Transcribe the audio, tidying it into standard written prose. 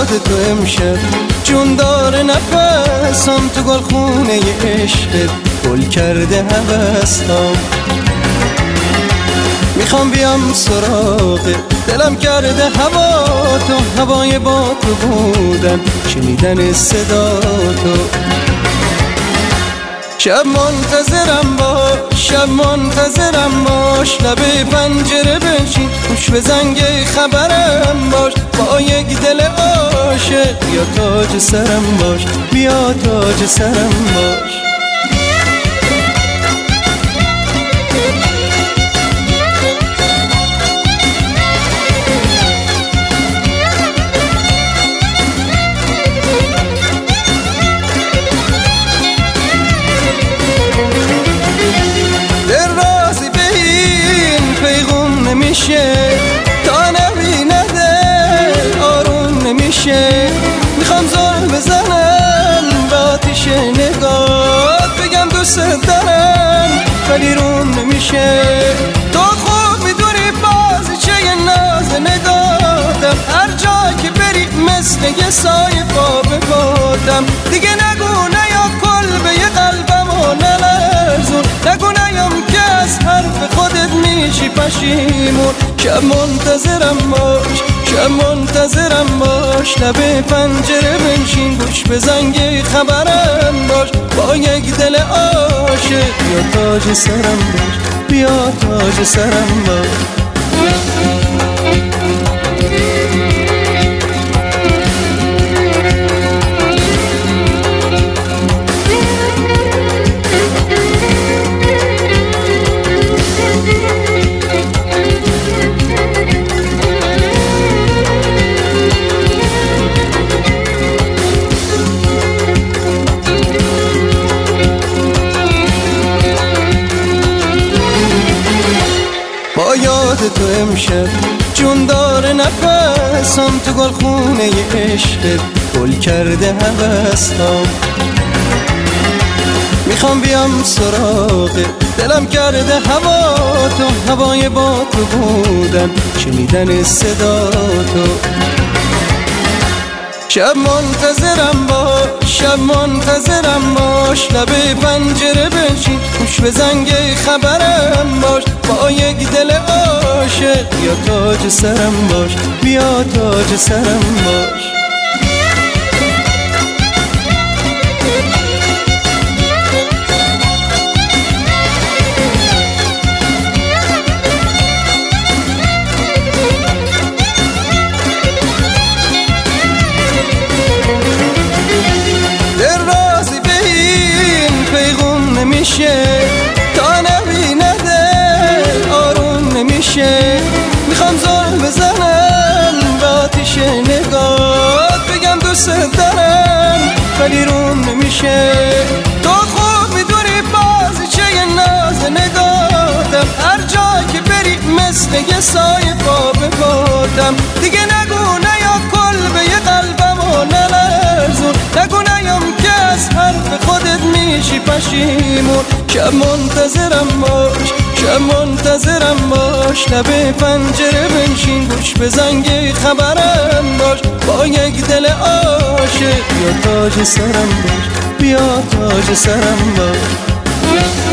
یاد تو امشب جون داره نفسم، تو گلخونه عشقت گل کرده هوسم. میخوام بیام سراغ دلم کرده هوا تو، هوای با تو بودن شنیدن صدا تو. شب منتظرم باش، شب منتظرم باش، لبه پنجره بنشین گوش به زنگ خبرم باش. با یک دل عاشق بیا تاج سرم باش، بیا تاج سرم باش. تا نبینه دل آروم نمیشه، میخوام زل بزنم به آتیش نگات، بگم دوست دارم ولی روم نمیشه. تو خوب میدونی بازیچه ناز نگاتم، هر جا که بری مثل یه سایه پا ببادم. دیگه نگو نیا کلبه یه قلبم و نلرزون، نگو نیام که از حرف خودت میشی پشیمون. شب منتظرم باش، شب منتظرم باش، لبه پنجره بنشین گوش به زنگ خبرم باش. با یک دل عاشق بیا تاج سرم باش، بیا تاج سرم باش. با یاد تو امشب جون داره نفسم، تو گلخونه عشقت گل کرده هوسم. میخوام بیام سراغ دلم کرده هوا تو، هوای با تو بودن شنیدن صدا تو. شب منتظرم باش، شب منتظرم باش، لبه پنجره بنشین گوش به زنگ خبرم باش. با یک دل عاشق بیا تاج سرم باش، بیا تاج سرم باش. تا نبینه دل آروم نمیشه، میخوام زل بزنم به آتیش نگات، بگم دوست دارم ولی روم نمیشه. تو خوب میدونی بازیچه ناز نگاتم، هر جا که بری مثل یه سایه پا ببادم. دیگه نگو نیا کلبه یه قلبم و نلرزون، نگو نیام که از حرف خودت میشی پشیمون. شب منتظرم باش، شب منتظرم باش، لبه پنجره بنشین گوش به زنگ خبرم باش. با یک دل عاشق بیا تاج سرم باش، بیا تاج سرم باش.